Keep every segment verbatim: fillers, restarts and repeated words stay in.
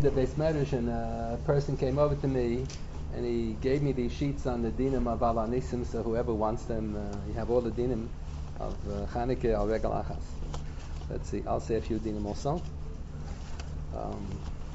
the Beis Medrash, and a person came over to me, and he gave me these sheets on the dinim of Al Anisim. So whoever wants them, uh, you have all the dinim of uh, Chanukah al Regal Achas. Let's see. I'll say a few dinim also. Um,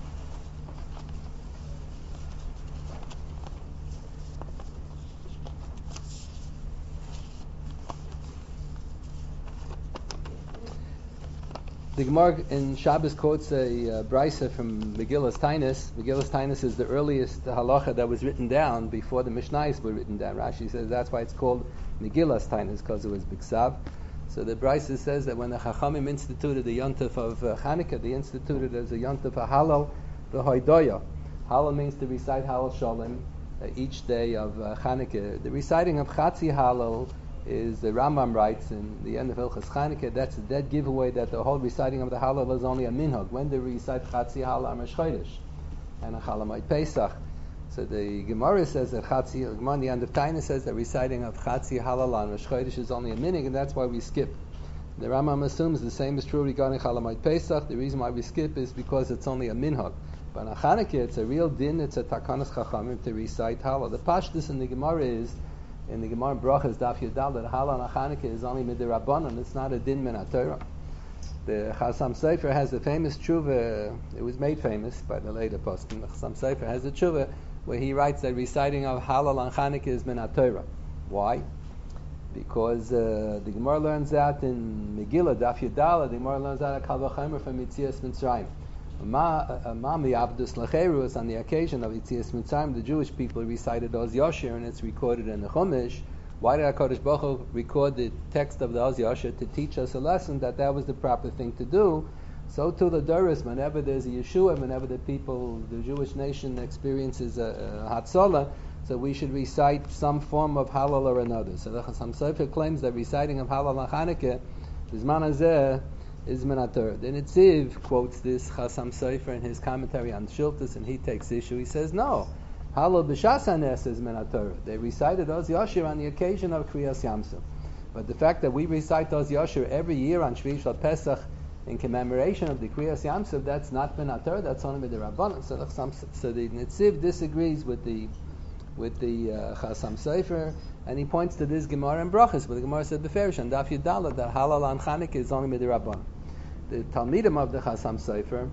The Gemara in Shabbos quotes a uh, brisa from Megillas Tainus. Megillas Tainus is the earliest halacha that was written down before the Mishnayos were written down. Rashi says that's why it's called Megillas Tainus, because it was Biksav. So the brisa says that when the Chachamim instituted the Yontif of uh, Chanukah, they instituted as a Yontif of Halal v'Hoidoya. Halal means to recite Halal Shalom uh, each day of uh, Chanukah. The reciting of Chatzi Halal is the Rambam writes in the end of Hilchas Chanukah, that's a dead giveaway that the whole reciting of the Halal is only a minhag. When they recite Chatzi Halal Rosh Chodesh and a Chalamoid Pesach. So the Gemara says that Chatzi, the Gemara on the end of Taina says that reciting of Chatzi Halal on Rosh Chodesh is only a minhag, and that's why we skip. The Rambam assumes the same is true regarding Chalamoid Pesach. The reason why we skip is because it's only a minhag. But on Chanukah, it's a real din, it's a takanas chachamim to recite Halal. The pashtus in the Gemara is, in the Gemara Brachas Daf Yudal, that Halal on Chanukah is only midirabbanan. It's not a din min haTorah. The Chasam Sofer has a famous tshuva. It was made famous by the later poskim. The Chasam Sofer has a tshuva where he writes that reciting of Halal on Chanukah is min haTorah. Why? Because uh, the Gemara learns that in Megillah Daf Yudal. The Gemara learns that at Kal Vachomer from Yitzias Mitzrayim. Mami Abdus Lacheru is on the occasion of Yitzias Mitzrayim. The Jewish people recited Oz Yashir, and it's recorded in the Chumash. Why did HaKadosh Baruch Hu record the text of the Oz Yashir? To teach us a lesson that that was the proper thing to do. So to the Doris, whenever there's a Yeshua, whenever the people, the Jewish nation experiences a, a Hatzalah, so we should recite some form of Halal or another. So the Chasam Sofer claims that reciting of Halal on Chanukah, Bizman Hazeh, is min haTorah. The Netziv quotes this Chasam Sofer in his commentary on Shiltus, and he takes issue. He says, no, Halal b'shas hanes is min haTorah. They recited Oz Yashir on the occasion of Kriyas Yamsuf. But the fact that we recite Oz Yashir every year on Shvi Shal Pesach in commemoration of the Kriyas Yamsuf, that's not min haTorah, that's only midirabbanan. So the so the Netziv disagrees with the with the uh, Chasam Sofer, and he points to this Gemara in Brachas, but the Gemara said beferish and Daf Yudala that Halal on Chanukah is only midirabbanan. The Talmidim of the Chasam Sofer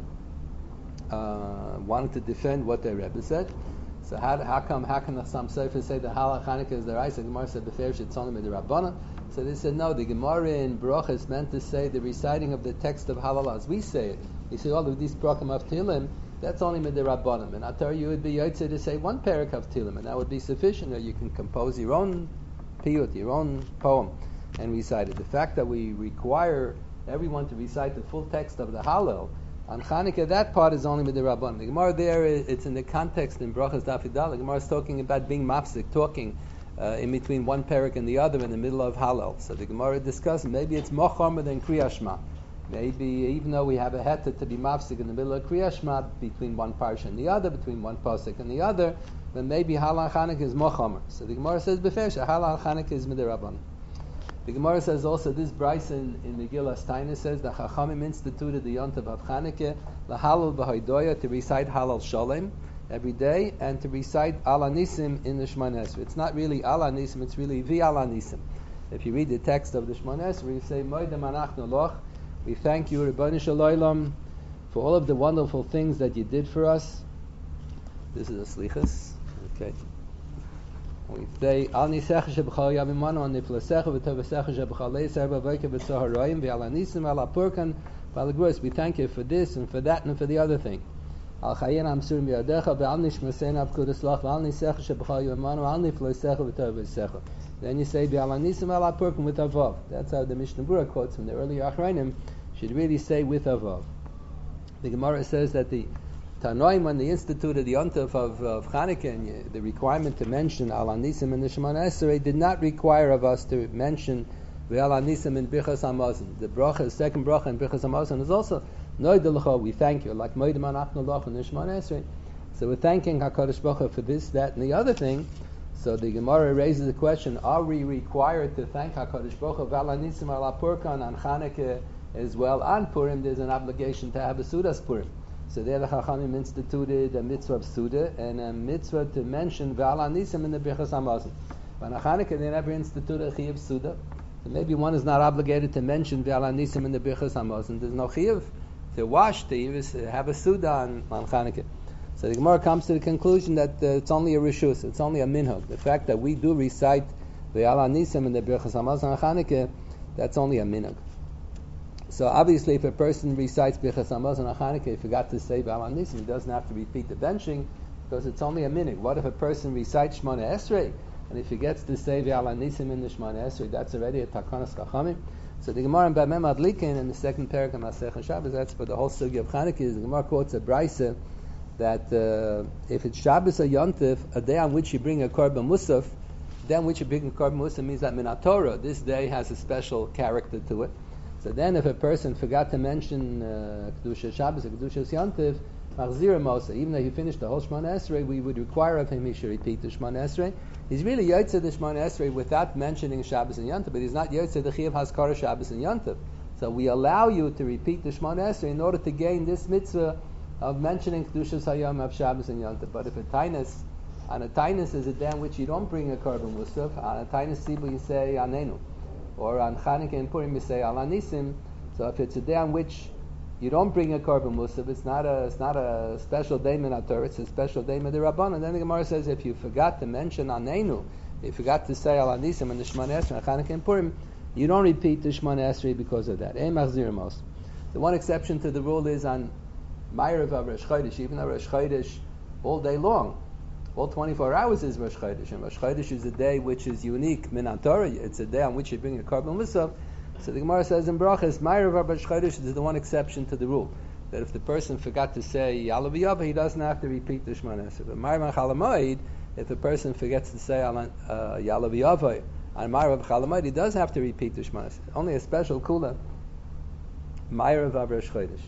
uh, wanted to defend what their Rebbe said. So how, how come how can the Chasam Sofer say that Halal Chanukah is the right? The Gemara said beferish it's only midirabbanan. So they said no. The Gemara in Brachas meant to say the reciting of the text of Halal as we say it. You see all of these prakim of Tehillim, that's only midirabbanan. And I tell you, it would be yotze to say one parak of Tehillim, and that would be sufficient. Or you can compose your own piyut, your own poem, and recite it. The fact that we require everyone to recite the full text of the Hallel on Chanukah, that part is only midirabbanan. The Gemara there, it's in the context in Brachas Daf Yudal. The Gemara is talking about being mafsik, talking uh, in between one parak and the other in the middle of Hallel. So the Gemara discusses maybe it's more chomer than Kriyas Shema. Maybe even though we have a heta to be mafsik in the middle of Kriyas Shema, between one parsha and the other, between one pasuk and the other, then maybe Halal Chanukah is more chomer. So the Gemara says beferish Halal Chanukah is midirabbanan. The Gemara says also this brisa in, in Megillas Taina says the Chachamim instituted the Yontif of Chanukah lahalal b'hoidoya, to recite Halal Shalom every day and to recite Al Anisim in the Shemona Esrei. It's not really Al Anisim, it's really Vi Al Anisim. If you read the text of the Shemona Esrei, you say Moedem Anachnu Loch, we thank you, Ribono Shel Olam, for all of the wonderful things that you did for us. This is a slichus. Okay. We say Al Nisecha Shebchal Yamimanu Al Niflasecha V'Tovasecha Shebchal Leiser B'Voike B'Tzoharayim V'Al Anisim Al Apurkan V'Al Agros. We thank you for this and for that and for the other thing. Al Chayin Amsurim Yadecha V'Al Nishmasein Avkudas Lach V'Al Nisecha Shebchal Yamimanu Al Niflasecha V'Tovasecha. Then you say V'Al Anisim Al Apurkan with Avav. That's how the Mishnah Berurah quotes from the earlier Achrayim should really say with Avav. The Gemara says that the Tanoim, when they instituted the Yontif of, of Chanukah, and the requirement to mention Al Anisim in the Shemona Esrei did not require of us to mention Ve'al Anisim in Birchas Hamazon. The bracha, second bracha in Birchas Hamazon is also Noidelecha, we thank you, like Moedem Anachnu Loch in the Shemona Esrei. So we're thanking HaKadosh Baruch Hu for this, that, and the other thing. So the Gemara raises the question: are we required to thank HaKadosh Baruch Hu Ve'al Anisim Al Apurkan on Chanukah as well? On Purim, there's an obligation to have a Sudas Purim. So there the Chachamim instituted a mitzvah of Suda and a mitzvah to mention Ve'al Nisim in the Birchas Hamazon. But on Chanukah they never instituted a Chiyuv Suda. So maybe one is not obligated to mention Ve'al Nisim in the Birchas Hamazon. There's no Chiyuv to wash, to even have a Suda on, on Chanukah. So the Gemara comes to the conclusion that uh, it's only a Rishus, it's only a Minhag. The fact that we do recite Ve'al Nisim in the Birchas Hamazon on Chanukah, that's only a Minhag. So obviously, if a person recites Birchas Hamazon on Chanukah, he forgot to say Ve'al Nisim, he doesn't have to repeat the benching because it's only a minhag. What if a person recites Shmona Esrei and he forgets to say Ve'al Nisim in the Shmona Esrei? That's already a Takanas Chachamim. So the Gemara in Bamem Adlikin in the second parak of Masechet Shabbos, that's for the whole sugya of Chanukah. Is the Gemara quotes a brisa that uh, if it's Shabbos or Yontif, a day on which you bring a Korban Musaf, then which you bring a Korban Musaf means that Minat Torah, this day has a special character to it. So then if a person forgot to mention uh, Kedusha Shabbos or Kedusha Yontif, Machzira Mosa, even though he finished the whole Shmona Esrei, we would require of him he should repeat the Shmona Esrei. He's really Yotzei the Shmona Esrei without mentioning Shabbos and Yontif, but he's not Yotzei the Chiyuv Haskara Shabbos and Yontif. So we allow you to repeat the Shmona Esrei in order to gain this mitzvah of mentioning Kedushas Hayom of Shabbos and Yontif. But if a Tainus, on a Tainus is a day on which you don't bring a Korban Musaf, on a Tainus Sibu you say Anenu. Or on Chanukah and Purim you say Al Nisim. So if it's a day on which you don't bring a Korban Musaf, it's not a it's not a special day Minat Torah, it's a special day Midir Rabbanan. And then the Gemara says if you forgot to mention Anenu, if you forgot to say Al Nisim in the Shemona Esrei, Chanukah and Purim, you don't repeat the Shemona Esrei because of that. Ein Machzir Mos. The one exception to the rule is on Ma'ariv of Rosh Chodesh, even though Rosh Chodesh all day long. All twenty-four hours is Rosh Chodesh, and Rosh Chodesh is a day which is unique, Minat Torah. It's a day on which you bring a Korban Musaf. So the Gemara says in Brachas, Ma'ariv of Rosh Chodesh is the one exception to the rule, that if the person forgot to say Yalav Yavah, he doesn't have to repeat the Shemona Esrei. But Ma'ariv Chalamoid, if a person forgets to say uh, Yalav Yavah on Ma'ariv Chalamoid, he does have to repeat the Shemona Esrei. Only a special kula, Ma'ariv of Rosh Chodesh.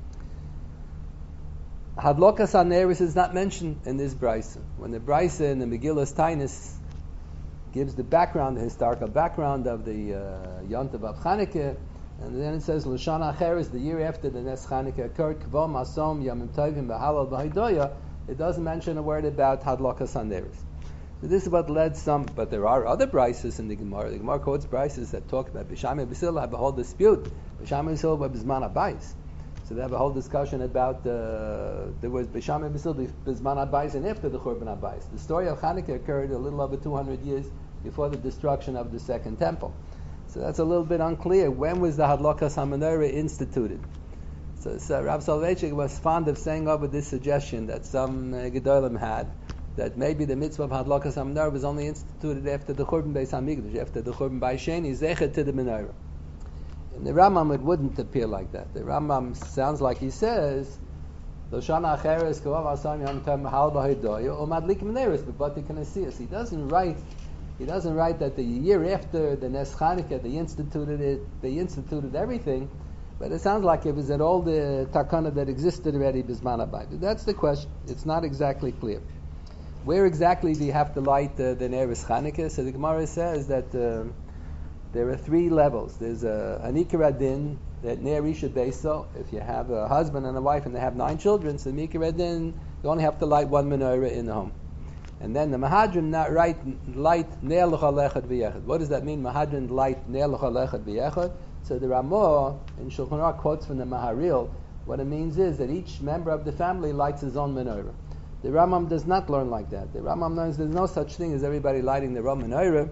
Hadlokas Haneris is not mentioned in this brisa. When the brisa in the Megillas Tainus gives the background, the historical background of the uh, Yontav of Chanukah, and then it says L'shana Acheres, the year after the Nes Chanukah occurred, Kvo Masom Yamim Tovim B'Halal B'Hidoya, it doesn't mention a word about Hadlokas Haneris. So this is what led some, but there are other brises in the Gemara. The Gemara quotes brises that talk about B'Shamai B'Sil have a whole dispute. B'Shamai B'Sil by B'Zman Abayis. So they have a whole discussion about uh, there was B'Shamai B'Sil B'Zman Abayis and after the Churban Abayis. The story of Chanukah occurred a little over two hundred years before the destruction of the Second Temple. So that's a little bit unclear. When was the Hadlokas HaMenorah instituted? So, so Rav Soloveitchik was fond of saying over this suggestion that some uh, Gedolim had, that maybe the mitzvah of Hadlokas HaMenorah was only instituted after the Churban Beis HaMikdash, after the Churban Beis Sheni, Zecher to the Menorah. In the Rambam, it wouldn't appear like that. The Rambam sounds like he says, L'shana Acheres K'vav Asam Yom Tov Mahal B'Hidoya or Madlik Menorahs B'Bati Knesiyos. He doesn't write. He doesn't write that the year after the Nes Chanukah they instituted it. They instituted everything, but it sounds like it was at all the takana that existed already B'Zman Abayis. That's the question. It's not exactly clear. Where exactly do you have to light uh, the Neres Chanukah? So the Gemara says that uh, there are three levels. There's a an Ikar Adin that Ner Isha Beiso. If you have a husband and a wife and they have nine children, so the Ikar Adin you only have to light one menorah in the home. And then the Mahadran not right light Ner L'chol Echad V'Yechad. What does that mean? Mahadran light Ner L'chol Echad V'Yechad. So the Ramah in Shulchan Aruch quotes from the Maharil. What it means is that each member of the family lights his own menorah. The Rambam does not learn like that. The Rambam learns there's no such thing as everybody lighting their own menorah.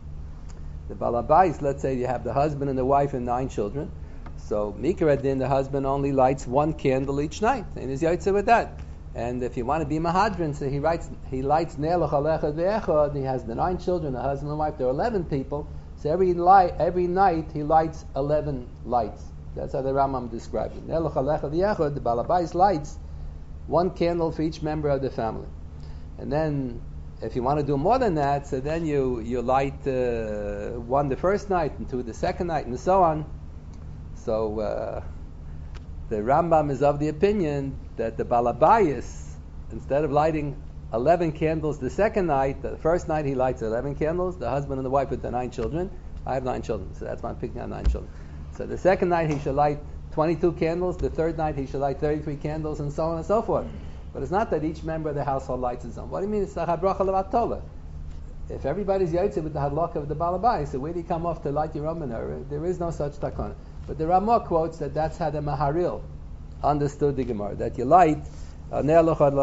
The Balabais, let's say you have the husband and the wife and nine children. So Mikra Adin, the husband only lights one candle each night, and is yaitze with that. And if you want to be Mahadran, so he writes, he lights Ner L'chol Echad V'Echad. He has the nine children, the husband and wife. There are eleven people. So every light, every night he lights eleven lights. That's how the Rambam describes it. Ner L'chol Echad V'Echad. The Balabais lights one candle for each member of the family. And then, if you want to do more than that, so then you you light uh, one the first night, and two the second night, and so on. So uh, the Rambam is of the opinion that the Balabayas, instead of lighting eleven candles the second night, the first night he lights eleven candles, the husband and the wife with the nine children. I have nine children, so that's why I'm picking out nine children. So the second night he should light twenty-two candles. The third night he should light thirty-three candles, and so on and so forth. But it's not that each member of the household lights his own. What do you mean it's the habracha levatole? If everybody's yaitze with the hadlaka of the balabais, so where do you come off to light your own menorah? There is no such takana. But the Ramah quotes that that's how the Maharil understood the Gemara, that you light uh, ner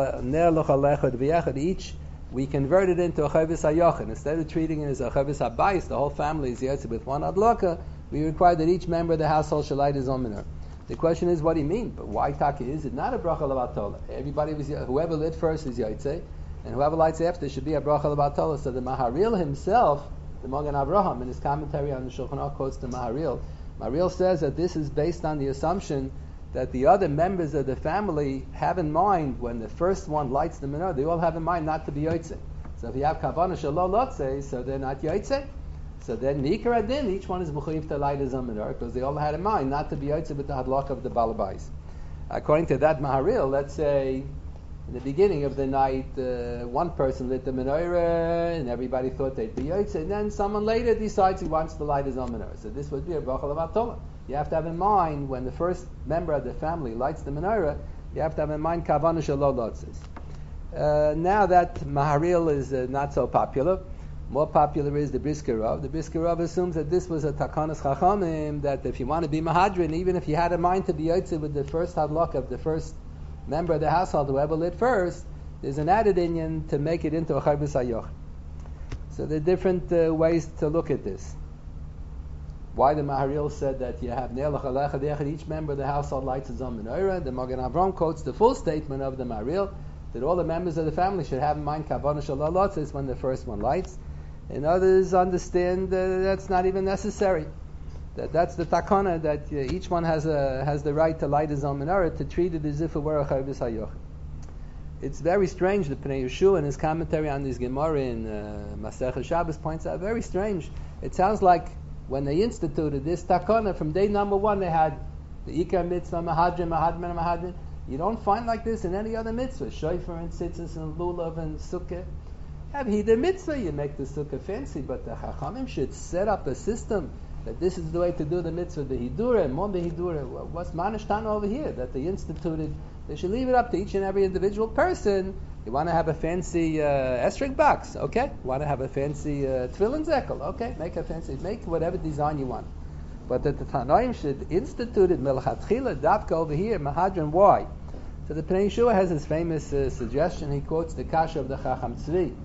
locha lechad each. We convert it into a chavis hayochin. Instead of treating it as a chavis habayis, the whole family is yaitze with one adlaka. We require that each member of the household should light his own menorah. The question is, what do you mean? But why taka is it not a bracha levatola? Everybody was whoever lit first is yaitze, and whoever lights after should be a bracha levatola. So the Maharil himself, the Magen Avraham, in his commentary on the Shulchan Aruch, quotes the Maharil. Maharil says that this is based on the assumption that the other members of the family have in mind when the first one lights the menorah, they all have in mind not to be yaitze. So if you have kavanah shelo lotze, so they're not yaitze. So then mikra adin, each one is mechuyev to light his own menorah because they all had in mind not to be yaitze with the hadlaka of the balabais. According to that Maharil, let's say in the beginning of the night, uh, one person lit the menorah and everybody thought they'd be yaitze, and then someone later decides he wants to light his own menorah. So this would be a bracha levatola. You have to have in mind when the first member of the family lights the menorah, you have to have in mind kavanah shelo lotzes. Uh, now that Maharil is uh, not so popular, more popular is the Brisker Rav. The Brisker Rav assumes that this was a takanas chachamim, that if you want to be mahadrin, even if you had in mind to be yaitze with the first hadlok of the first member of the household, whoever lit first, there's an added inyan to make it into a chavis hayoch. So there are different uh, ways to look at this. Why the Maharil said that you have ne'elach alechad echad, each member of the household lights his own menorah. The Magen Avraham quotes the full statement of the Maharil that all the members of the family should have in mind kavanah shelo lotzes when the first one lights. And others understand uh, that's not even necessary. That that's the takana, that uh, each one has a has the right to light his own menorah, to treat it as if it were a chavis hayoch. It's very strange. The Pnei Yehoshua in his commentary on this Gemara in uh, Masechah Shabbos points out very strange. It sounds like when they instituted this takana, from day number one they had the ikar mitzvah, mahadrin, mahadrin, mahadrin. You don't find like this in any other mitzvah. Shofar and tzitzis and lulav and sukkah. Have hider mitzvah, you make the sukkah fancy, but the chachamim should set up a system that this is the way to do the mitzvah, the hidura, mon the hidura. What's manishtan over here that they instituted? They should leave it up to each and every individual person. You want to have a fancy uh, esrog box, okay? You want to have a fancy uh, tefillin zekel, okay? Make a fancy, make whatever design you want. But that the Tanoim should institute it melchatchila dafka over here, mahadran. Why? So the Pnei Yehoshua has his famous uh, suggestion. He quotes the kasha of the Chacham Tzvi.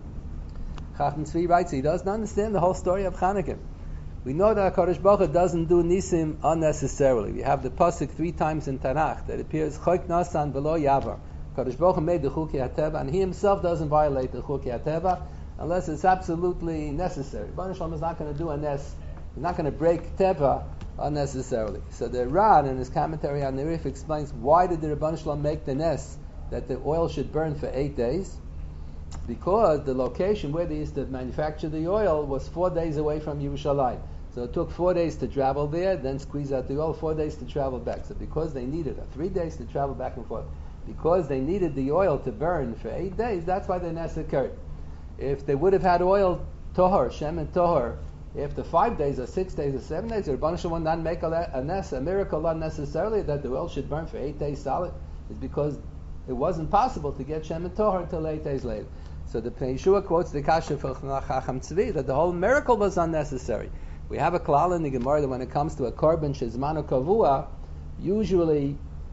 Chacham Tzvi writes he doesn't understand the whole story of Chanukah. We know that HaKadosh Baruch Hu doesn't do nisim unnecessarily. We have the pasuk three times in Tanakh that appears chok nasan v'lo yavar. HaKadosh Baruch Hu made the chukei hateva, and he himself doesn't violate the chukei hateva unless it's absolutely necessary. Baruch Shalom is not going to do a nes. He's not going to break teva unnecessarily. So the Ran in his commentary on the Rif explains why did the Rebbeinu Shalom make the nes that the oil should burn for eight days? Because the location where they used to manufacture the oil was four days away from Yerushalayim. So it took four days to travel there, then squeeze out the oil, four days to travel back. So because they needed it, three days to travel back and forth, because they needed the oil to burn for eight days, that's why the nes occurred. If they would have had oil, tohar, shem and tohar, after five days or six days or seven days, the Rebbeinu Shalom would not make a, a nes, a miracle unnecessarily that the oil should burn for eight days solid. It's because it wasn't possible to get shem and tohar until eight days later. So the Pnei Yehoshua quotes the kasha for Chacham Tzvi that the whole miracle was unnecessary. We have a klal in the Gemara that when it comes to a korban shezmanu kavua, usually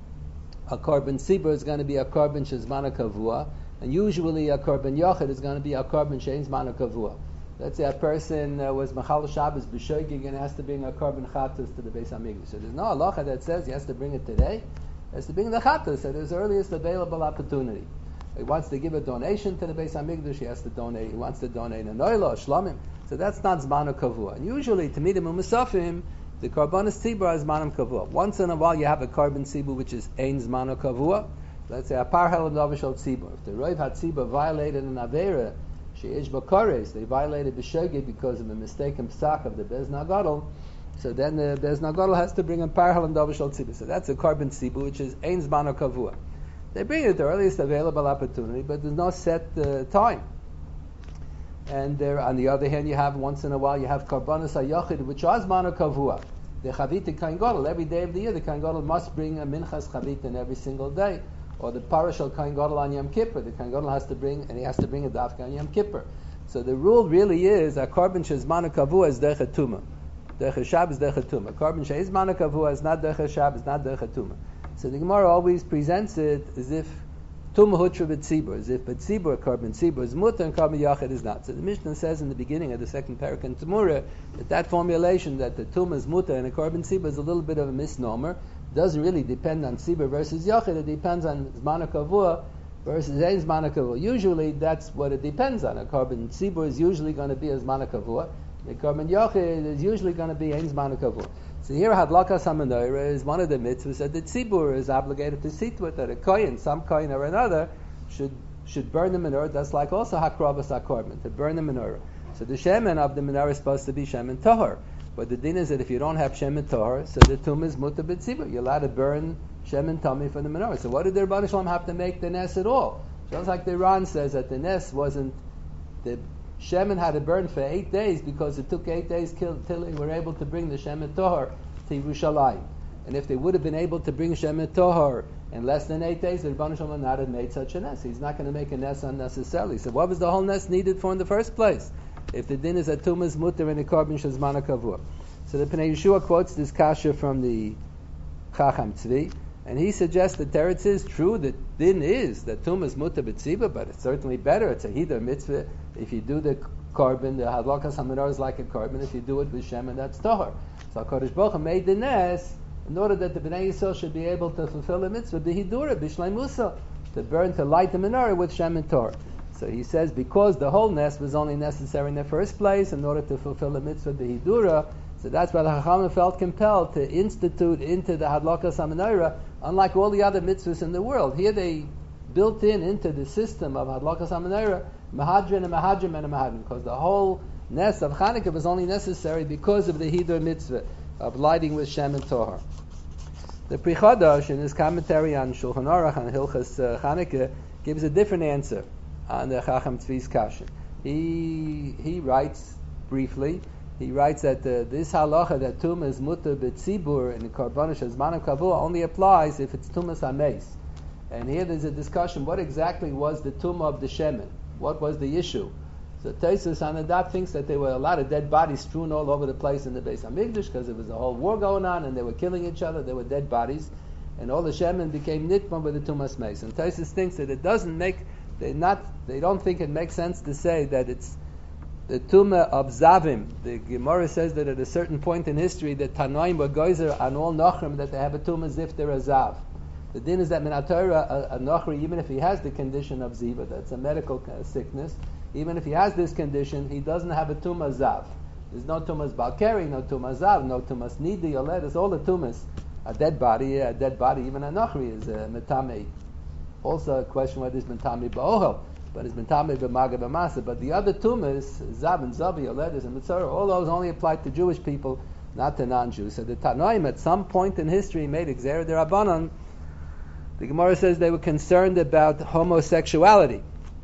a korban sibur is going to be a korban shezmanu kavua, and usually a korban yochid is going to be a korban shezmanu kavua. Let's say a person uh, was machal Shabbos b'shoigig and has to bring a korban chatas to the Beis Hamikdash. So there's no halacha that says he has to bring it today. He has to bring the chatas at his earliest available opportunity. He wants to give a donation to the Beis Hamikdash, he has to donate. He wants to donate a noilo, a shlomim. So that's not zmanu kavua. And usually, to meet him u'musafim, the karbanis tzibur is zmanum kavua. Once in a while, you have a korban tzibur which is ein zmanu kavua. Let's say a parhel and davashal tzibur. If the roiv had tzibur violated an avera, sheish bakores, they violated b'shogeg because of a mistaken psak of the Bez Nagadol. So then the Bez Nagadol has to bring a parhel and davashal tzibur. So that's a korban tzibur which is ein zmanu kavua. They bring it at the earliest available opportunity, but there's no set uh, time. And there, on the other hand, you have once in a while you have karbanos hayachid, which are zmanu kavua. the Chavita Kohen Gadol, every day of the year, the Kohen Gadol must bring a Minchas Chavita every single day. Or the Parashal Kohen Gadol on Yom Kippur, the Kohen Gadol has to bring, and he has to bring a Dafka on Yom Kippur. So the rule really is a Korban Shezmanu Kavua is Derech Tumah. Derech Shabbos is Derech Tumah. Korban Shezmanu Kavua is not Derech Shabbos, not Derech Tumah. So the Gemara always presents it as if Tumah Hutra B'tzibur, as if B'tzibur, Korban Tzibur is Mutter and Korban Yachid is not. So the Mishnah says in the beginning of the second parak in Temurah that that formulation that the Tumah is Mutter and the Korban Tzibur is a little bit of a misnomer. Doesn't really depend on Tzibur versus Yachid. It depends on Zmana Kavua versus Ein Zmana Kavua. Usually that's what it depends on. A Korban Tzibur is usually going to be a Zmana Kavua. The Korban Yachid is usually going to be Ein Zmana Kavua. So here Hadlakas HaMenorah is one of the mitzvahs that the Tzibur is obligated to see to it, that a Kohen, some Kohen or another, should should burn the menorah. That's like also Hakravas HaKorban, to burn the menorah. So the Shemen of the menorah is supposed to be Shemen Tahor. But the din is that if you don't have Shemen Tahor, so the Tum is Mutter B'tzibur. You're allowed to burn Shemen Tami for the menorah. So what did the Rebbeinu Shalom have to make the Nes at all? Just like the Iran says that the Nes wasn't, the Shemen had to burn for eight days because it took eight days till they were able to bring the Shemen Tahor to Yerushalayim. And if they would have been able to bring Shemen Tahor in less than eight days, the Rebbeinu Shalom would not have made such a Nes. He's not going to make a Nes unnecessarily. So what was the whole Nes needed for in the first place? If the din is a Tumas Mutter and a Korban Shezmana Kavua. So the Pnei Yeshua quotes this kasha from the Chacham Tzvi, and he suggests that Teretz is true, that din is that Tumas Mutter B'tzibur, but it's certainly better, it's a Hidur Mitzvah, if you do the Korban, the Hadlakas HaMenorah is like a Korban, if you do it with Shem, and that's Tahor. So HaKadosh Baruch Hu made the Nes in order that the Bnei Yisrael should be able to fulfill the Mitzvah, B'hidura, B'shlei Musa, to burn, to light the menorah with Shem and Torah. So he says because the whole Nes was only necessary in the first place in order to fulfill the Mitzvah, B'hidura, so that's why the Chachamim felt compelled to institute into the Hadlakas HaMenorah, unlike all the other mitzvahs in the world. Here they built in into the system of Hadlakas HaMenorah, Mahadrin and Mahadrim and Mahadrim, because the whole Nes of Chanukah was only necessary because of the Hidur mitzvah of lighting with Shem and Torah. The Pri Chadash, in his commentary on Shulchan Aruch and Hilchas uh, Chanukah, gives a different answer on the Chacham Tzvi's kasha. He he writes briefly. He writes that uh, this halacha that tumah is mutter b'tzibur and korban shezmanu kavua only applies if it's tumas hameis. And here there's a discussion: what exactly was the tumah of the shemen? What was the issue? So Tosfos Anadat thinks that there were a lot of dead bodies strewn all over the place in the Beis Hamikdash because there was a whole war going on and they were killing each other. There were dead bodies, and all the shemen became nitma with the tumas meis. And Tosfos thinks that it doesn't make they not they don't think it makes sense to say that it's the tumah of zavim. The Gemara says that at a certain point in history, the Tanoim were geyser on all nochrim that they have a tumah as if they're a zav. The din is that min haTorah, a, a nochri, even if he has the condition of ziva, that's a medical sickness, even if he has this condition, he doesn't have a tumah zav. There's no tumas balkari, no tumas zav, no tumas nidi, yolet. It's all the tumas. A dead body, a dead body, even a nochri is a metame. Also a question whether it's metame ba'ohel, but it's metame b'maga b'masa. But the other tumas, zav and zavi, yoledas and mitzvah, all those only apply to Jewish people, not to non-Jews. So the Tanoim at some point in history made Gzeira D'Rabbanan. The Gemara says they were concerned about homosexuality.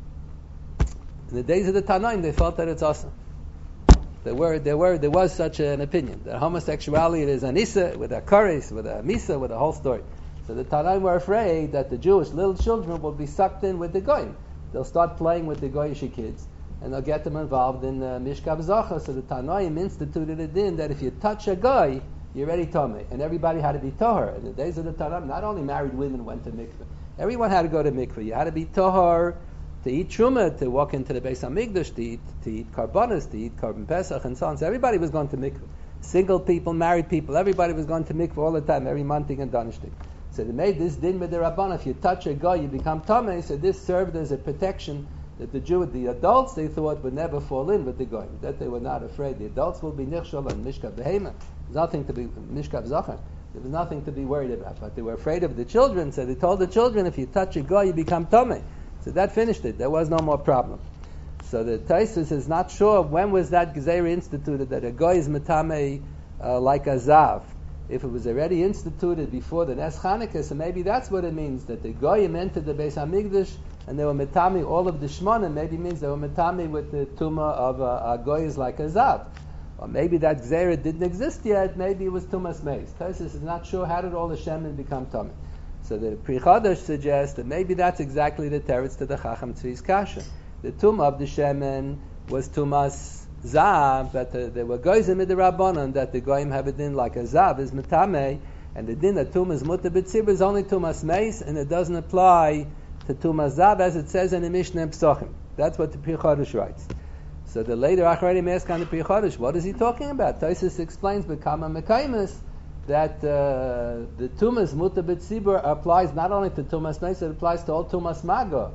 In the days of the Tanoim, they felt that it's awesome. There were, there were, there was such an opinion that homosexuality is an Issa with a Kares, with a Misa, with a whole story. So the Tanoim were afraid that the Jewish little children will be sucked in with the Goyim. They'll start playing with the Goyish kids, and they'll get them involved in uh, Mishkav Zacha. So the Tanoim instituted a din that if you touch a guy, you're ready Tomei, and everybody had to be Tohar. In the days of the Tanoim, not only married women went to mikveh, everyone had to go to mikveh. You had to be Tohar to eat Truma, to walk into the Beis HaMikdash, to eat, to eat Karbanos, to eat Korban Pesach, and so on. So everybody was going to mikveh. Single people, married people, everybody was going to mikveh all the time, every monthing and donishtik. So they made this din with the Rabbanah. If you touch a guy, you become Tomei. So this served as a protection that the Jew, the adults, they thought would never fall in with the goy. That they were not afraid. The adults will be nichshol and mishkav behema. There's nothing to be mishkav zachar. There was nothing to be worried about. But they were afraid of the children. So they told the children, if you touch a guy, you become Tomei. So that finished it. There was no more problem. So the Tosfos is not sure when was that Gzeira instituted that a guy is metamei uh, like a zav. If it was already instituted before the Nes Chanukah, so maybe that's what it means, that the Goyim entered the Beis HaMikdash and they were metami all of the Shmonim, maybe means they were metami with the Tumah of a, a Goy is like a Zav. Or maybe that Gzera didn't exist yet, maybe it was Tumas Meis. Tosfos is not sure how did all the Shemen become Tummy. So the Pri Chadash suggests that maybe that's exactly the teretz to the Chacham Tzvi's Kasha. The Tumah of the Shemen was Tumas Zav, that the, there were Goyim in the Rabbanon, that the Goyim have a din like a Zav is Metame, and the din of Tumas Muta B'tzibur is only Tumas Meis, and it doesn't apply to Tumas Zav as it says in the Mishnah Psochim. That's what the Pri Chadash writes. So the later Achronim ask on the Pri Chadash, what is he talking about? Tosfos explains B'kama Mekaymus that uh, the Tumas Muta B'tzibur applies not only to Tumas Meis, it applies to all Tumas Maga.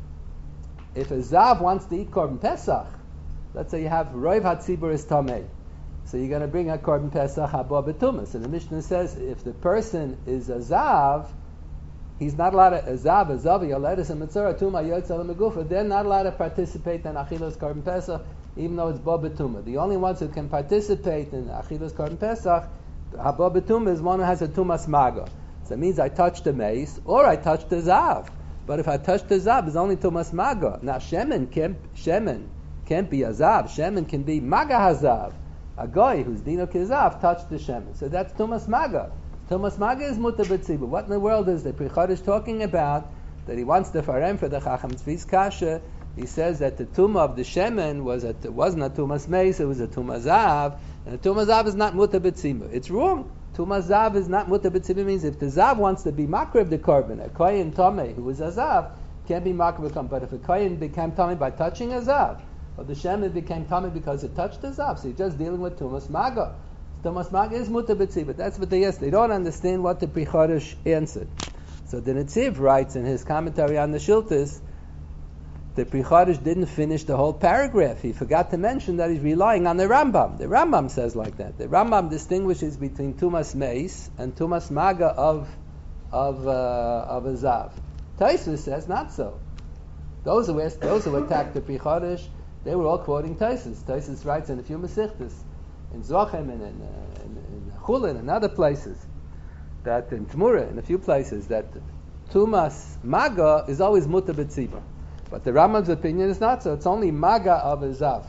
If a Zav wants to eat Korban Pesach, let's say you have Roiv HaTzibur is Tamei, so you're going to bring a Korban Pesach Haba B'tumas. And the Mishnah says if the person is a Zav, he's not allowed to, a Zav, a Zav, Yoledis, and Mitzvah, Tuma, Yotzel, and Megufa, they're not allowed to participate in Achilas Korban Pesach, even though it's Ba B'tumah. The only ones who can participate in Achilas Korban Pesach, Haba B'tumah, is one who has a Tumas Maga. So it means I touched the mace, or I touched the Zav. But if I touch the Zav, it's only Tumas Maga. Now Shemen can't, Shemen can't be a Zav. Shemen can be Maga HaZav. A guy who's Dino Kizav touched the Shemen. So that's Tumas Maga. Tumas Maga is Muta B'tzibur. What in the world is the Pri Chadash talking about that he wants to farem for the Chacham Tzvi's Kasha? He says that the Tumah of the Shemen was a, wasn't a Tumas Meis, it was a Tumas Zav. And the Tumas Zav is not Muta B'tzibur. It's wrong. Tumas Zav is not Muta B'tzibur, means if the Zav wants to be Makriv the Korban, a Kohen Tomei who was a Zav, can't be Makriv the Korban. But if a Kohen became Tomei by touching a Zav, or the Shemen became Tomei because it touched the Zav, so you're just dealing with Tumas Maga. Tumas Maga is Muta B'tzibur. That's what they asked. They don't understand what the Pri Chadash answered. So the Netziv writes in his commentary on the Shiltas, the Pri Chadash didn't finish the whole paragraph. He forgot to mention that he's relying on the Rambam. The Rambam says like that. The Rambam distinguishes between Tumas Meis and Tumas Maga of of uh, of a Zav. Tosfos says not so. Those who asked, those who attacked the Pri Chadash, they were all quoting Tosfos. Tosfos writes in a few Mesichtas, in Zochem and in, uh, in, in Chulin and other places, that in Tmura, in a few places, that Tumas Maga is always Muta B'tzibur. But the Rambam's opinion is not so. It's only Maga of a Zav.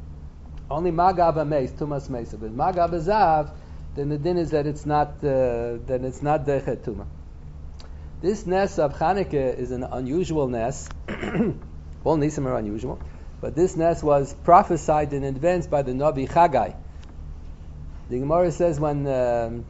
Only Maga of a Meis, Tumas Meis. But Maga of a Zav, then the din is that it's not, uh, then it's not Dechet Tuma. This Nes of Chanukah is an unusual Nes. All Nisim are unusual. But this Nes was prophesied in advance by the Navi Chagai. The Gemara says when um,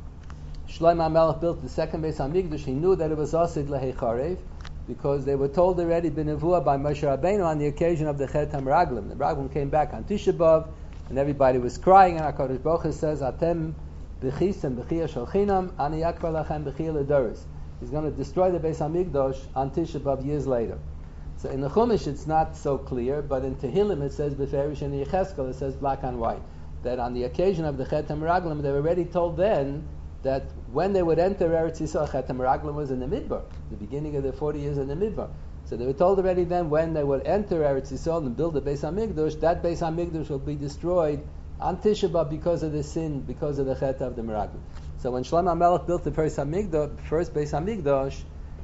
Shlomo HaMelech built the second Beis HaMikdash, he knew that it was Asid Lehecharev, because they were told already b'nevuah by Moshe Rabbeinu on the occasion of the Chet HaMeraglim. The Meraglim came back on Tisha B'Av, and everybody was crying, and HaKadosh Baruch Hu says, Atem b'chisem b'chiyah shalchinam, ani yakvar lachem b'chiyah l'doros. He's going to destroy the Beis HaMikdash on Tisha B'Av years later. So in the Chumash it's not so clear, but in Tehillim it says b'ferish, and in Yecheskel it says black on white, that on the occasion of the Chet HaMeraglim they were already told then that when they would enter Eretz Yisrael, Chet HaMeraglim was in the Midbar, the beginning of the forty years in the Midbar. So they were told already then when they would enter Eretz Yisrael and build the Beis HaMikdash, that Beis HaMikdash will be destroyed on Tisha B'Av because of the sin, because of the Chet of the Meraglim. So when Shlomo HaMelech built the first HaMikdash, first Beis HaMikdash,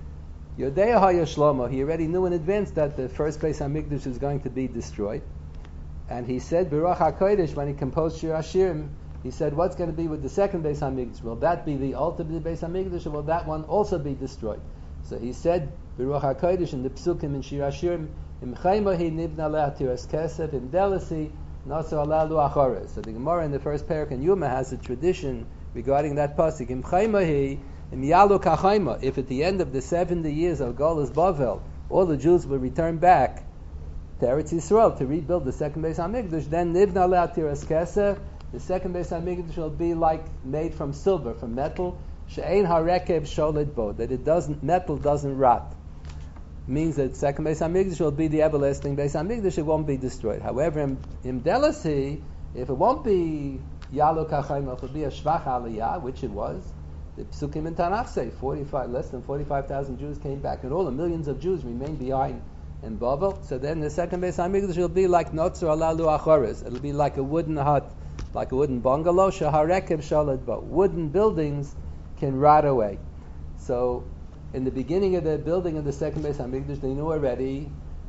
Yodei Haya Shlomo, he already knew in advance that the first Beis HaMikdash was going to be destroyed. And he said, Baruch HaKodesh, when he composed Shir Hashirim, he said, what's going to be with the second Beis HaMikdash? Will that be the ultimate Beis HaMikdash, or will that one also be destroyed? So he said, Baruch HaKodesh, in the Psukim in Shir Hashirim, Im chaymahi nibna le'atiras kesef, im delasi, naso alalu achores. So the Gemara in the first parak in Yuma has a tradition regarding that pasuk. Im chaymahi, im yalu kachayma. If at the end of the seventy years of Golas Bavel, all the Jews will return back to Eretz Yisrael to rebuild the second Beis HaMikdash, then nibna le'atiras kesef, the second Beis HaMikdash will be like made from silver, from metal. She'ein harekev sholid bo, that it doesn't, metal doesn't rot. Means that second Beis HaMikdash will be the everlasting Beis HaMikdash. It won't be destroyed. However, in, in Delasi, if it won't be yalu kachayim, if it will be a shvach aliyah, which it was, the Psukim in Tanakh say forty-five, less than forty-five thousand Jews came back, and all the millions of Jews remained behind in Babel. So then the second Beis HaMikdash will be like notzor alalu achores. It'll be like a wooden hut, like a wooden bungalow. Shaharekev shalad bo. Wooden buildings can rot away. So, in the beginning of the building of the second Beis HaMikdash, they knew already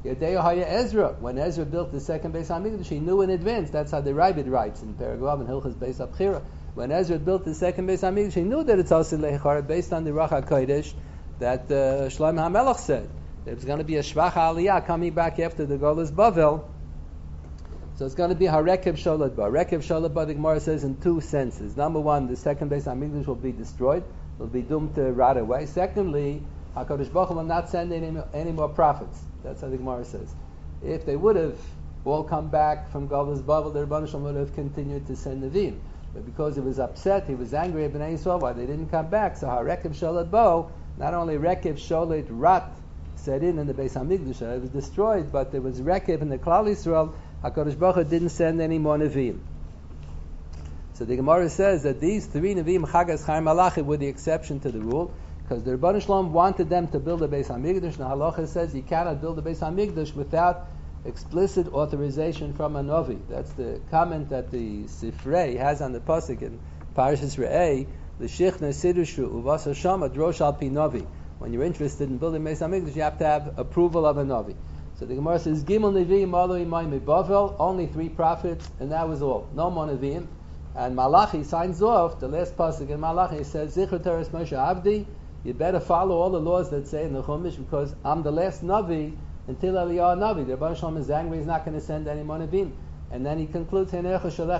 Yadeo Haya Ezra. When Ezra built the second Beis Hamikdash, he knew in advance. That's how the Rabbit writes in Paragvav and Hilchas Beis Abchira. When Ezra built the second Beis Hamikdash, he knew that it's also Lechara based on the Ruach HaKodesh that uh, Shlomo HaMelech said. There's going to be a Shvach Aliyah coming back after the Golas Bavel. So it's going to be Harekev Sholad Ba. Harekev Sholad Ba, the Gemara says in two senses. Number one, the second Beis Hamikdash will be destroyed. It will be doomed to rot away. Secondly, HaKadosh Baruch Hu will not send any, any more prophets. That's how the Gemara says. If they would have all come back from Golas Bavel, the Rebbeinu Shalom would have continued to send Nevi'im. But because he was upset, he was angry at Bnei Yisrael why they didn't come back. So Harekev Sholad Ba, not only Rekev Sholad Rat set in in the Beis Hamikdash, it was destroyed, but there was Rekev in the Klal Yisrael. HaKadosh Baruch Hu didn't send any more Nevi'im. So the Gemara says that these three Nevi'im, Chagas, Chaim, Malachi, were the exception to the rule, because the Rebbeinu Shalom wanted them to build a Beis Hamikdash, and the Halacha says you cannot build a Beis Hamikdash without explicit authorization from a Novi. That's the comment that the Sifrei has on the Pasuk in Parashas Re'eh, the Shichna Sidushu Uvas Hashama Drosh Al Pi Novi. When you're interested in building Beis Hamikdash, you have to have approval of a Novi. So the Gemara says, Gimel Nevi'im Alo Imay Mebavel, only three prophets, and that was all. No more Nevi'im. And Malachi signs off, the last pasuk in Malachi says, Zichur Teres Moshe Avdi, you better follow all the laws that say in the Chumash, because I'm the last Navi until Eliyahu Navi. The Rebbeinu Shalom is angry, he's not going to send any more Nevi'im. And then he concludes, That's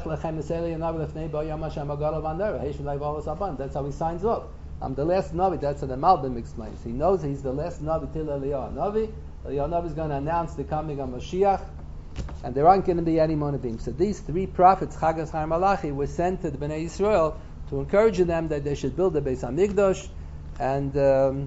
how he signs off. I'm the last Navi. That's what the Malbim explains. He knows he's the last Navi till Eliyahu Navi. Eliyahu Navi is going to announce the coming of Mashiach, and there aren't going to be any more Nevi'im. So these three prophets, Chagas, Chaim, Malachi, were sent to the Bnei Yisrael to encourage them that they should build the Beis Hamikdash, and um,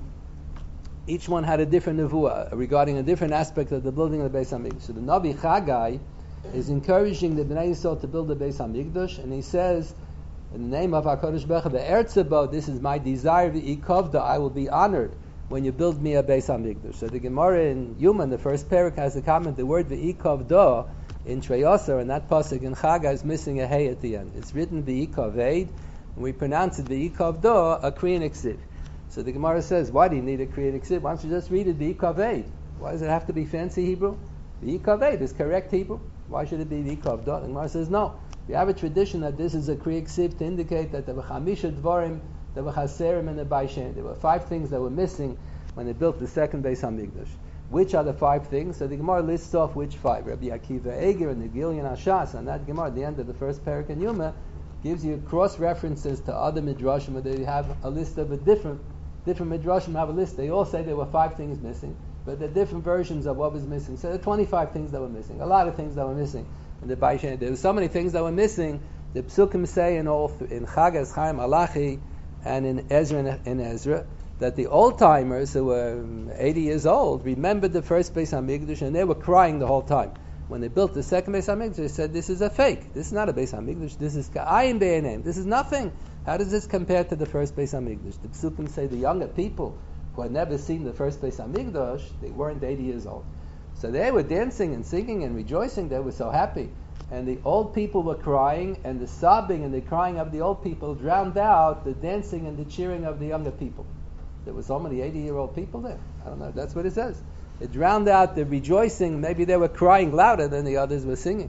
each one had a different nevuah regarding a different aspect of the building of the Beis Hamikdash. So the Navi Chagai is encouraging the Bnei Yisrael to build the Beis Hamikdash, and he says, in the name of HaKadosh Baruch Hu, Be'erzebo, this is my desire, V'ikovda, I will be honored when you build me a Beis Hamikdash. So the Gemara in Yuma, the first parak, has a comment, the word V'ikovda in Treyosar, and that pasuk in Chagai is missing a hey at the end. It's written V'ikoved, and we pronounce it V'ikovda, a Kriyan Iksiv. So the Gemara says, why do you need a Kriyan Iksiv? Why don't you just read it V'ikoved? Why does it have to be fancy Hebrew? V'ikoved is correct Hebrew. Why should it be V'ikovda? The Gemara says, no. We have a tradition that this is a Kriya Iksiv to indicate that there were Chamisha Dvarim, there were Chaserim and the Baishen. There were five things that were missing when they built the second Beis Hamikdash. Which are the five things? So the Gemara lists off which five. Rabbi Akiva Eger and the Gilyon Ashas, and that Gemara at the end of the first parak in Yuma gives you cross references to other midrashim where they have a list of a different different midrashim have a list. They all say there were five things missing, but they're different versions of what was missing. So there are twenty-five things that were missing, a lot of things that were missing in the Baishen. There were so many things that were missing. The Psukim say in all in Chagas, Chaim, Malachi, and in Ezra and in Ezra, that the old timers who were eighty years old remembered the first Beis Hamikdash, and they were crying the whole time. When they built the second Beis Hamikdash, they said, "This is a fake. This is not a Beis Hamikdash. This is Ka'ayin Be'eneim. This is nothing. How does this compare to the first Beis Hamikdash?" The Psukim say the younger people who had never seen the first Beis Hamikdash, they weren't eighty years old, so they were dancing and singing and rejoicing. They were so happy. And the old people were crying, and the sobbing and the crying of the old people drowned out the dancing and the cheering of the younger people. There were so many eighty-year-old people there. I don't know. That's what it says. It drowned out the rejoicing. Maybe they were crying louder than the others were singing.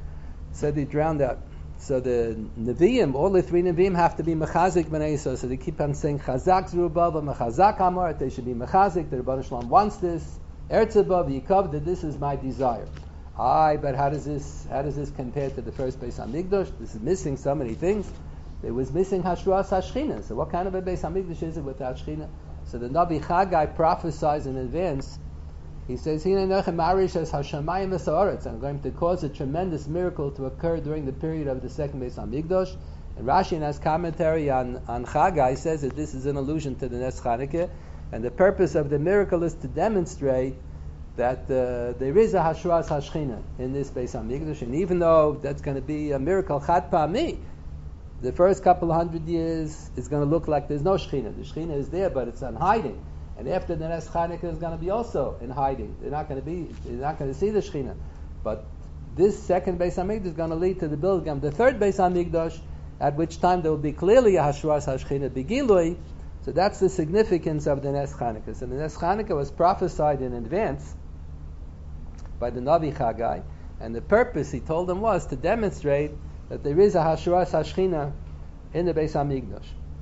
So they drowned out. So the Nevi'im, all the three Nevi'im have to be Mechazik B'nai Yisrael. So they keep on saying, Chazak Zerubbabel, Mechazak Amor. They should be Mechazik. The Rebbeinu Shalom wants this. Erzeba v'yikav, that this is my desire. Aye, but how does this how does this compare to the first Beis Hamikdash? This is missing so many things. It was missing Hashruas HaShechina. So what kind of a Beis Hamikdash is it without Shechina? So the Navi Chagai prophesies in advance. He says, "Hine nechem marish as Hashamayim v'sa'aretz." I'm going to cause a tremendous miracle to occur during the period of the second Beis Hamikdash. And Rashi, in his commentary on, on Chagai, says that this is an allusion to the Nes Chanukah, and the purpose of the miracle is to demonstrate that uh, there is a Hashras HaShechina in this Beis Hamikdash, and even though that's going to be a miracle Chad Pa'ami, the first couple of hundred years is going to look like there's no Shechina. The Shechina is there, but it's in hiding. And after the Nes Chanukah is going to be also in hiding. They're not going to be, they're not going to see the Shechina. But this second Beis Hamikdash is going to lead to the building of the third Beis Hamikdash, at which time there will be clearly a Hashras HaShechina Begilui. So that's the significance of the Nes Chanukah. So the Nes Chanukah was prophesied in advance by the Navi Chagai, and the purpose, he told them, was to demonstrate that there is a Hashuras HaShechina in the Beis HaMikdash.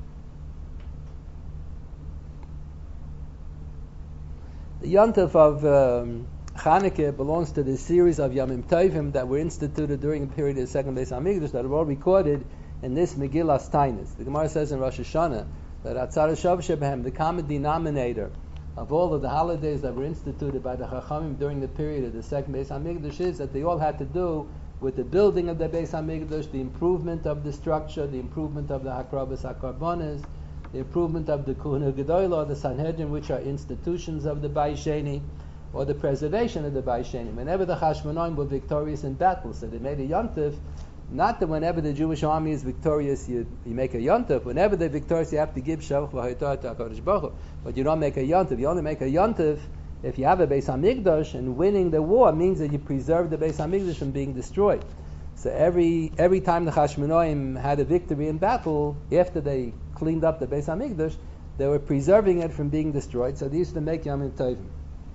The Yontif of um, Chanukah belongs to the series of Yamim Tovim that were instituted during the period of the second Beis HaMikdash that are all recorded in this Megillas Tainis. The Gemara says in Rosh Hashanah that Atzar Shav Shebehem, the common denominator of all of the holidays that were instituted by the Chachamim during the period of the second Beis HaMikdash, is that they all had to do with the building of the Beis HaMikdash, the improvement of the structure, the improvement of the Hakrabas HaKarbonas, the improvement of the Kuhuna Gedolah, the Sanhedrin, which are institutions of the Bayis Sheni, or the preservation of the Bayis Sheni. Whenever the Chashmonaim were victorious in battle, so they made a Yontif. Not that whenever the Jewish army is victorious, you, you make a Yontif. Whenever they're victorious, you have to give Shavach V'Haytorah to HaKadosh Baruch Hu. But you don't make a Yontif. You only make a Yontif if you have a Beis HaMikdash, and winning the war means that you preserve the Beis HaMikdash from being destroyed. So every every time the Chashmonaim had a victory in battle, after they cleaned up the Beis HaMikdash, they were preserving it from being destroyed. So they used to make Yamim Tovim.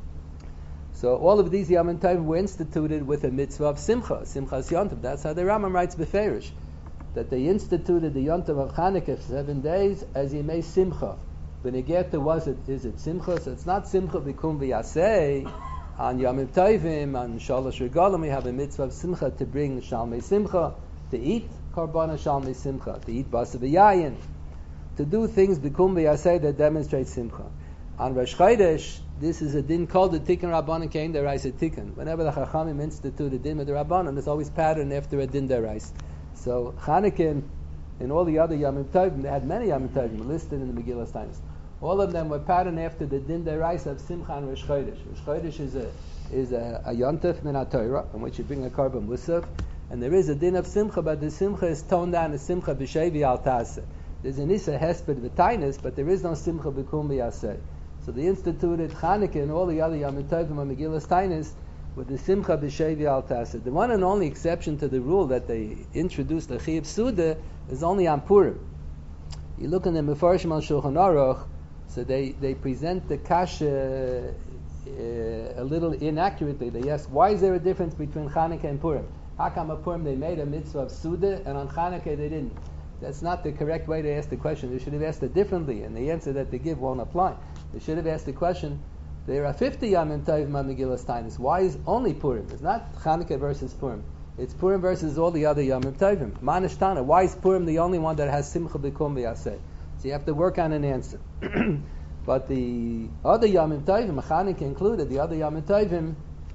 So all of these Yamim Tovim were instituted with a mitzvah of Simcha, Simchas Yontif. That's how the Rambam writes Beferish, that they instituted the Yontif of Chanukah for seven days as Yemei Simcha. Benegeta was it, is it Simcha? So it's not Simcha Bikum V'Yaseh. On Yamim Tovim, on Shalosh Regalim, we have a mitzvah of Simcha to bring Shalmei Simcha, to eat Karbana Shalmei Simcha, to eat Basa V'Yayin, to do things Bikum V'Yaseh that demonstrate Simcha. On Rosh Chodesh, this is a din called the Tikkun Rabbanan Kein Deraisa Tikkun. Whenever the Chachamim institute a din with the Rabbanan, it's always patterned after a din Derais. So Chanukah and all the other Yamim Tovim, they had many Yamim Tovim listed in the Megillas Tainis. All of them were patterned after the din Derais of Simcha and Rosh Chodesh. Rosh Chodesh is a is a, a Yontif min HaTorah, in which you bring a Korban Musaf, and there is a din of Simcha, but the Simcha is toned down as Simcha b'Shevi al Taseh. There's an Issa Hesped v'Tainis, but there is no Simcha b'Kum b'Yaseh. So they instituted Chanukah and all the other Yamim Tovim and Megillas Tainis with the Simcha b'Shevi al Taseh. The one and only exception to the rule that they introduced the Chiyuv Suda is only on Purim. You look in the Mefarshim on Shulchan Aruch, so they, they present the kasha uh, a little inaccurately. They ask, why is there a difference between Chanukah and Purim? How come at Purim they made a mitzvah of Suda and on Chanukah they didn't? That's not the correct way to ask the question. They should have asked it differently, and the answer that they give won't apply. They should have asked the question, there are fifty Yamim Tovim on Megillas Tainis. Why is only Purim? It's not Chanukah versus Purim. It's Purim versus all the other Yamim Tovim. Manishtana, why is Purim the only one that has Simcha B'Kum V'Yaseh? So you have to work on an answer. But the other Yamim Tovim, Chanukah included, the other Yamim Tovim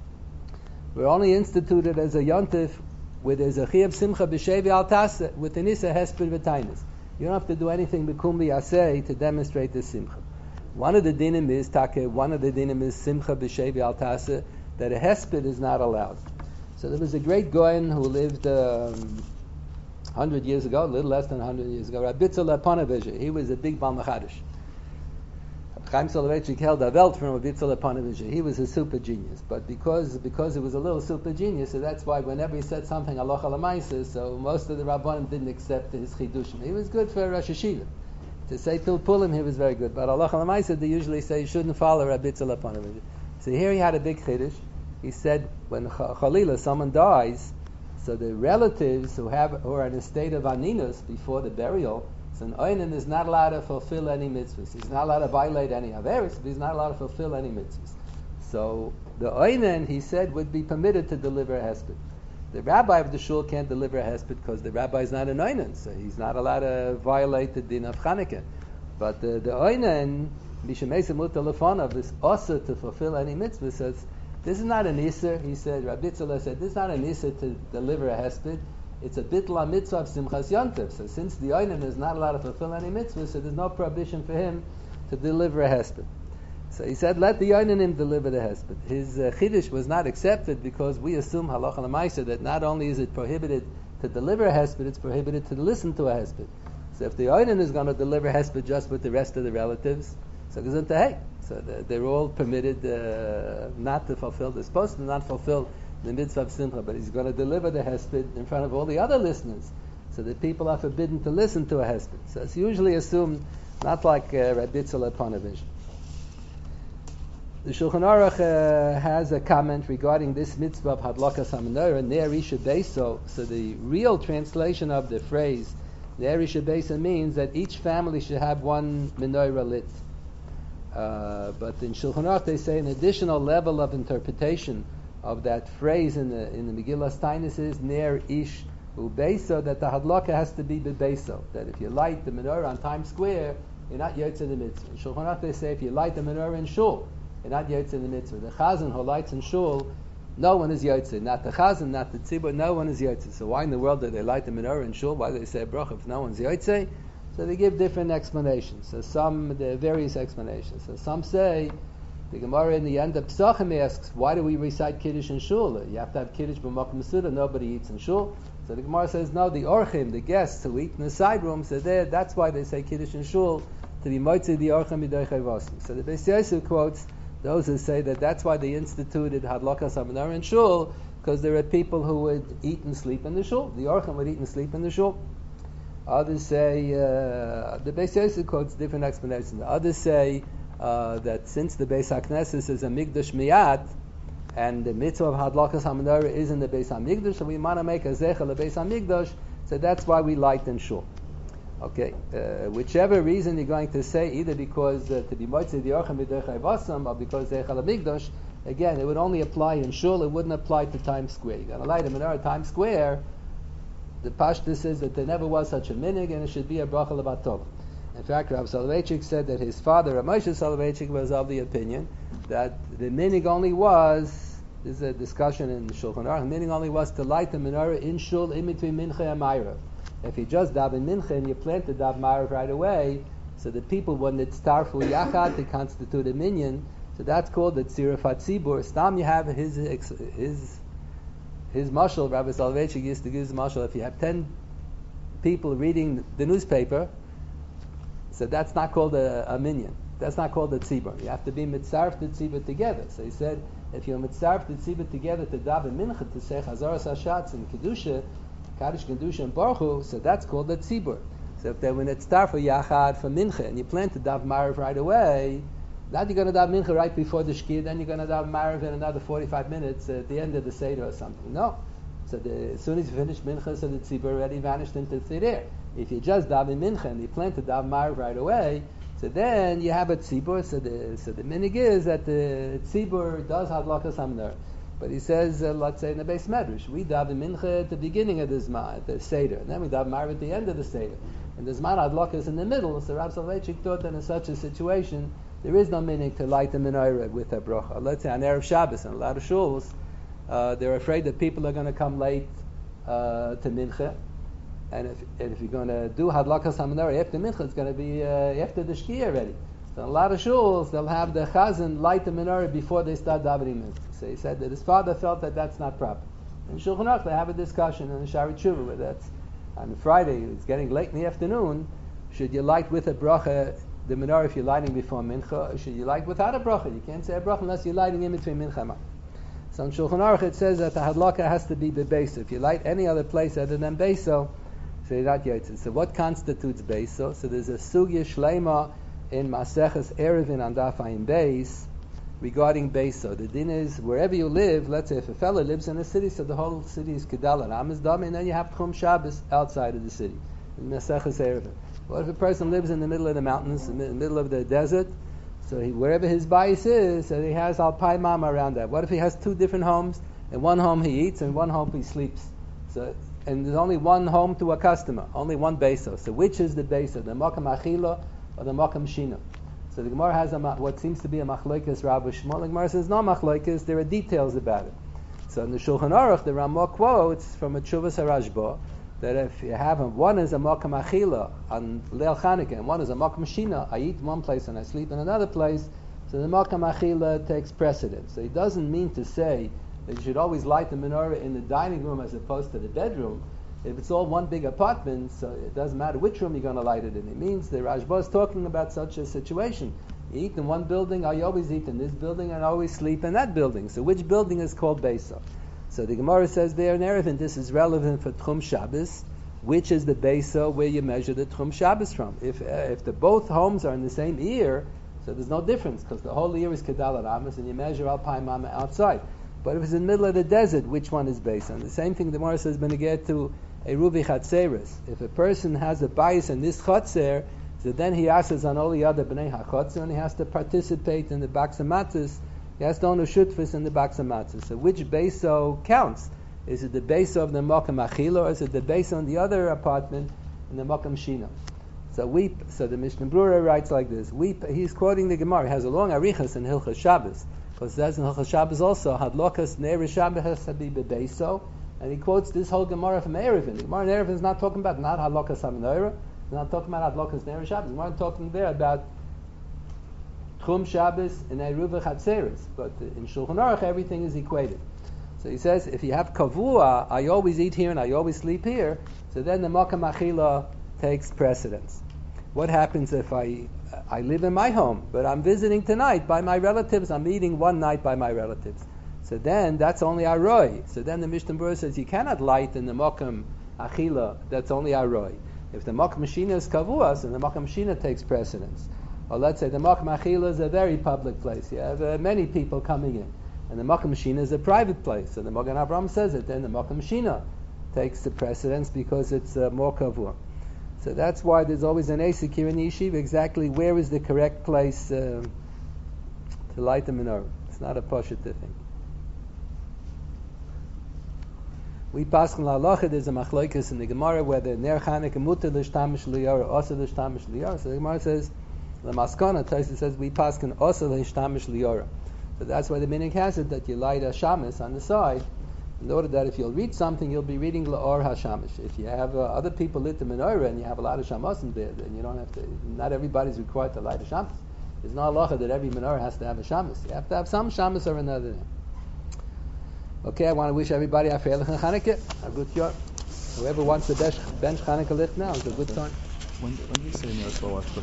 were only instituted as a Yontif with as a Chiyuv Simcha B'Shevi al Taseh with an Issa Hesped V'Tainis. You don't have to do anything B'Kum V'Yaseh to demonstrate the Simcha. One of the dinim is Take, one of the dinim is Simcha B'Shevi al Taseh, that a Hesped is not allowed. So there was a great Goyen who lived um, one hundred years ago, a little less than one hundred years ago, Rabbi Tzala Panovizh. He was a big Baal Machadish. Chaim Soloveitchik held a Welt from Rabbi Tzala Panovizh. He was a super genius, but because because it was a little super genius, so that's why whenever he said something halacha l'maisa, so most of the Rabbanim didn't accept his chidushim. He was good for Rosh Hashiva. To say Pilpulim, he was very good, but halacha l'maisa they usually say you shouldn't follow Rabbi Tzala Panovizh. So here he had a big chiddush. He said when Chalila, someone dies, so the relatives who have who are in a state of aninus before the burial, so an oinen is not allowed to fulfill any mitzvahs. He's not allowed to violate any averis, but he's not allowed to fulfill any mitzvahs. So the oinen, he said, would be permitted to deliver a hesped. The rabbi of the shul can't deliver a hesped because the rabbi is not an oinen, so he's not allowed to violate the din of Chanukah. But the, the oinen, mishamesa mutalefonav, is also to fulfill any mitzvah. So it's, this is not an Isser, he said, Rabbi Tzala said, this is not an Isser to deliver a hesped. It's a bitla mitzvah of Simchas Yontif. So since the Oinen is not allowed to fulfill any mitzvah, so there's no prohibition for him to deliver a hesped. So he said, let the Oinenim deliver the hesped. His uh, chiddush was not accepted because we assume halacha l'maisa that not only is it prohibited to deliver a hesped, it's prohibited to listen to a hesped. So if the Oinen is going to deliver hesped just with the rest of the relatives, so gesundheit, hey, so they're all permitted uh, not to fulfill. They're supposed to not fulfill the mitzvah of simcha, but he's going to deliver the hesped in front of all the other listeners, so that people are forbidden to listen to a hesped. So it's usually assumed not like uh, Rabbi Tzala Panovizh. The Shulchan Aruch uh, has a comment regarding this mitzvah of Hadlakas HaMenorah, Ner Isha Beiso. So the real translation of the phrase Ner Isha Beiso means that each family should have one menorah lit. Uh, but in Shulchan Aruch they say an additional level of interpretation of that phrase in the in the Megillas Taanis is Ner Ish Ubeso, that the Hadlaka has to be Bebeso. That if you light the menorah on Times Square, you're not Yotze the mitzvah. In Shulchan Aruch they say if you light the menorah in Shul, you're not Yotze the mitzvah. The Chazan who lights in Shul, no one is Yotze. Not the Chazan, not the Tzibur, no one is Yotze. So why in the world do they light the menorah in Shul? Why do they say a bracha if no one's Yotze? So they give different explanations. So some, there are various explanations. So some say, the Gemara in the end of Pesachim asks, why do we recite Kiddush in Shul? You have to have Kiddush b'makom Masuda, nobody eats in Shul. So the Gemara says, no, the Orchim, the guests who eat in the side room, so there, that's why they say Kiddush in Shul, to be Moitzi the Orchim b'doich Vasim. So the Beis Yosef quotes those who say that that's why they instituted Hadlakas HaMenorah in Shul, because there are people who would eat and sleep in the Shul. The Orchim would eat and sleep in the Shul. Others say, uh, the Beis Yosef quotes different explanations. Others say uh, that since the Beis HaKnesses is a Mikdash Miyat, and the mitzvah of Hadlakas HaMenorah is in the Beis HaMikdash, so we want to make a Zecher the Beis HaMikdash, so that's why we light in Shul. Okay, uh, whichever reason you're going to say, either because uh, to be Moitzi the Orchim B'derech Vasam, or because Zecher HaMikdash, again, it would only apply in Shul, it wouldn't apply to Times Square. You're going to light a menorah at Times Square, the Pashta says that there never was such a minig, and it should be a bracha lebatov. In fact, Rav Soloveitchik said that his father, Rav Moshe Soloveitchik, was of the opinion that the minig only was, this is a discussion in Shulchan Aruch, the minig only was to light the menorah in Shul in between Mincha and Ma'ariv. If you just daven Mincha and you plan to daven Ma'ariv right away, so the people, when it's tarfu yachad, to constitute a minyan, so that's called the Tziruf HaTzibur. Stam, you have his his his mashal, Rabbi Soloveitchik used to give his mashal, if you have ten people reading the newspaper, so that's not called a, a minyan. That's not called a tzibur. You have to be mitzarf the tzibur together. So he said, if you're mitzarf the tzibur together to daven mincha, to say chazaras hashatz and kedusha, kaddish kedusha and baruch hu, so that's called a tzibur. So if they when it's tar for yachad for mincha, and you plan to daven marav right away, not you're going to daven mincha right before the shkir, then you're going to daven marav in another forty-five minutes at the end of the seder or something. No. So the, as soon as you finish mincha, so the tzibur already vanished into the air. If you just daven mincha and you plan to daven marav right away, so then you have a tzibur. So the so the minig is that the tzibur does hadlakas hamner. But he says, uh, let's say in the Beis Medrash, we daven mincha at the beginning of the zman, at the seder, and then we daven marav at the end of the seder. And the zman hadlakas in the middle. So Rav Soloveitchik thought that in such a situation there is no minig to light the menorah with a bracha. Let's say on Erev Shabbos, in a lot of shuls, uh, they're afraid that people are going to come late uh, to mincha. And if, and if you're going to do hadlakas hamenorah after mincha, it's going to be uh, after the shkia already. So in a lot of shuls, they'll have the chazan light the menorah before they start davening mincha. So he said that his father felt that that's not proper. In Shulchan Aruch, they have a discussion in the Shari Tshuva where that's on Friday, it's getting late in the afternoon. Should you light with a bracha the menorah if you're lighting before mincha, or should you light without a bracha? You can't say a bracha unless you're lighting in between mincha and mincha. So in Shulchan Aruch it says that the hadlaka has to be bebeso. If you light any other place other than beso, so you're not yotzei. So what constitutes beso? So there's a sugya shleima in Maseches Erevin on Daf Ayin Beis regarding beso. The din is wherever you live. Let's say if a fellow lives in a city, so the whole city is kedal and amizdam, and then you have Tchum Shabbos outside of the city in Maseches Erevin. What if a person lives in the middle of the mountains, in the middle of the desert? So he, wherever his bias is, so he has alpai mama around that. What if he has two different homes? In one home he eats, and one home he sleeps. So and there's only one home to a customer, only one beso. So which is the beso, the makam achila or the makam shina? So the Gemara has a, what seems to be a machlokes Rabbi Shmuel. The Gemara says no machlokes. There are details about it. So in the Shulchan Aruch, the Ramah quotes from a Tshuvas HaRashba that if you have them, one is a makam achila on Leil Chanukah, and one is a makam shina. I eat in one place and I sleep in another place. So the makam achila takes precedence. So he doesn't mean to say that you should always light the menorah in the dining room as opposed to the bedroom. If it's all one big apartment, so it doesn't matter which room you're going to light it in. It means the Rashba is talking about such a situation. You eat in one building, or you always eat in this building, and always sleep in that building. So which building is called Beisa? So the Gemara says there in Erevin, this is relevant for Tchum Shabbos, which is the Beisa where you measure the Tchum Shabbos from. If uh, if the both homes are in the same year, So there's no difference because the whole year is Kedal Aramis and you measure Alpine Mama outside. But if it's in the middle of the desert, which one is based on? The same thing the Gemara says, Beneged to a Ruvi Chatzeres. If a person has a bias in this Chatzer, so then he asks on all the other Bnei HaChatzer and he has to participate in the Baksamatzis. He has to own a Shutfis in the Baksamatzis. So which Beso counts? Is it the Beso of the Mokam Achila or is it the Beso in the other apartment in the Mokam Shina? So we, so the Mishnah Brura writes like this. We, he's quoting the Gemara. He has a long arichas in Hilchas Shabbos. Because it says in Hilchas Shabbos also, Hadlokas Ne'er Shabbos has to be Bebeso. And he quotes this whole Gemara from Erevin. The Gemara in Erevin is not talking about not Hadlokas HaMenorah. It's not talking about Hadlokas Ne'er Shabbos. We're not talking there about Tchum Shabbos and Eruva Chatzeres. But in Shulchan Aruch, everything is equated. So he says, if you have Kavua, I always eat here and I always sleep here, so then the Makam Achila takes precedence. What happens if I I live in my home, but I'm visiting tonight by my relatives, I'm eating one night by my relatives? So then, that's only Aroi. So then the Mishnah Berurah says, you cannot light in the Makam Achila, that's only Aroi. If the Makam Shina is Kavuas, then the Makam Shina takes precedence. Or let's say the Makam Achila is a very public place. You have uh, many people coming in. And the Makam Shina is a private place. So the Magen Avraham says it, then the Makam Shina takes the precedence because it's uh, more Kavua. So that's why there's always an Asik here in the Yeshiva, exactly where is the correct place uh, to light the menorah. It's not a Pashat thing. We pass on la halacha, there's a machlokes in the Gemara whether ner Chanukah mutar l'shtamish liyara or asa l'shtamish liyara. So the Gemara says, the Maskana Tosfos says we pass on asa l'shtamish liyara. So that's why the minhag has it that you light a shamis on the side, in order that if you'll read something, you'll be reading la'or hashamish. If you have uh, other people lit the menorah and you have a lot of shamasim there, then you don't have to. Not everybody's required to light a shamis. There's no halacha that every menorah has to have a shamis. You have to have some shamis or another. Okay, I want to wish everybody a freilich Chanukah, a good year. Whoever wants to bench Chanukah lit now, it's a good time. When, when do you say no?